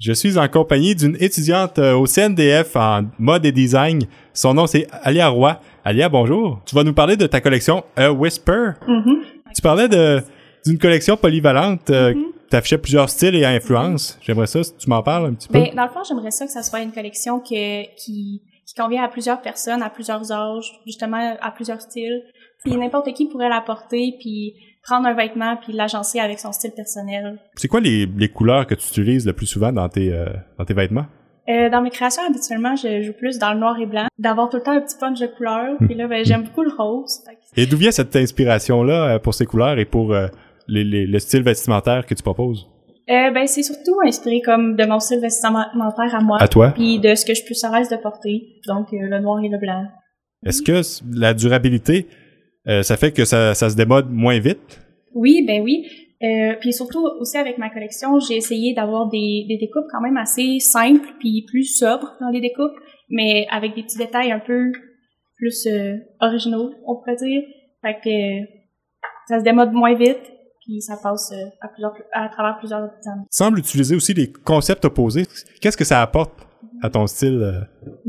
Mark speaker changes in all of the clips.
Speaker 1: Je suis en compagnie d'une étudiante au CNDF en mode et design. Son nom, c'est Alia Roy. Alia, bonjour. Tu vas nous parler de ta collection A Whisper. Tu parlais d'une collection polyvalente qui affichait plusieurs styles et influences. J'aimerais ça, si tu m'en parles un petit peu.
Speaker 2: Dans le fond, j'aimerais ça que ça soit une collection qui convient à plusieurs personnes, à plusieurs âges, justement à plusieurs styles. Puis n'importe qui pourrait la porter, puis prendre un vêtement, puis l'agencer avec son style personnel.
Speaker 1: C'est quoi les couleurs que tu utilises le plus souvent dans tes vêtements?
Speaker 2: Dans mes créations, habituellement, je joue plus dans le noir et blanc, d'avoir tout le temps un petit punch de couleurs. Puis là, j'aime beaucoup le rose.
Speaker 1: Et d'où vient cette inspiration-là pour ces couleurs et pour le style vestimentaire que tu proposes?
Speaker 2: C'est surtout inspiré comme de mon style vestimentaire à moi.
Speaker 1: À toi?
Speaker 2: Puis de ce que je suis plus à l'aise de porter. Donc, le noir et le blanc.
Speaker 1: Est-ce que la durabilité, ça fait que ça se démode moins vite?
Speaker 2: Oui. Puis surtout, aussi avec ma collection, j'ai essayé d'avoir des découpes quand même assez simples puis plus sobres dans les découpes, mais avec des petits détails un peu plus originaux, on pourrait dire. Fait que ça se démode moins vite, puis ça passe à travers plusieurs années.
Speaker 1: Tu sembles utiliser aussi des concepts opposés. Qu'est-ce que ça apporte à ton style?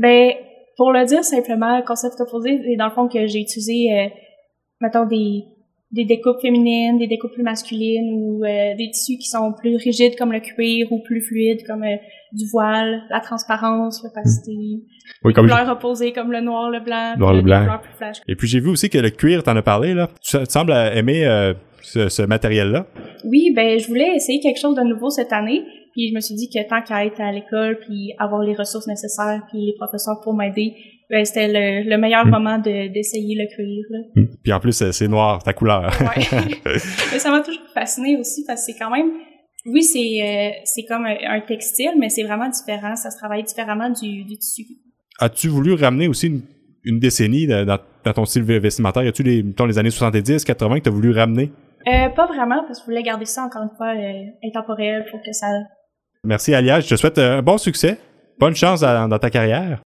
Speaker 2: Pour le dire simplement, concept opposé, c'est dans le fond que j'ai utilisé, mettons, des découpes féminines, des découpes plus masculines ou des tissus qui sont plus rigides comme le cuir ou plus fluides comme du voile, la transparence, l'opacité.
Speaker 1: Oui,
Speaker 2: comme couleurs opposées comme le noir, le blanc,
Speaker 1: le blanc.
Speaker 2: des couleurs plus flash.
Speaker 1: Et puis j'ai vu aussi que le cuir, t'en as parlé là. Tu sembles aimer ce matériel-là.
Speaker 2: Oui, je voulais essayer quelque chose de nouveau cette année. Puis je me suis dit que tant qu'à être à l'école puis avoir les ressources nécessaires puis les professeurs pour m'aider, c'était le meilleur moment d'essayer le cuir. Là.
Speaker 1: Puis en plus, c'est noir, ta couleur.
Speaker 2: Ouais. Mais ça m'a toujours fasciné aussi parce que c'est quand même... Oui, c'est comme un textile, mais c'est vraiment différent. Ça se travaille différemment du tissu.
Speaker 1: As-tu voulu ramener aussi une décennie dans ton style vestimentaire? Y a-tu les années 70, 80 que tu as voulu ramener?
Speaker 2: Pas vraiment, parce que je voulais garder ça, encore une fois, intemporel pour que ça...
Speaker 1: Merci, Alia. Je te souhaite un bon succès. Bonne chance dans ta carrière.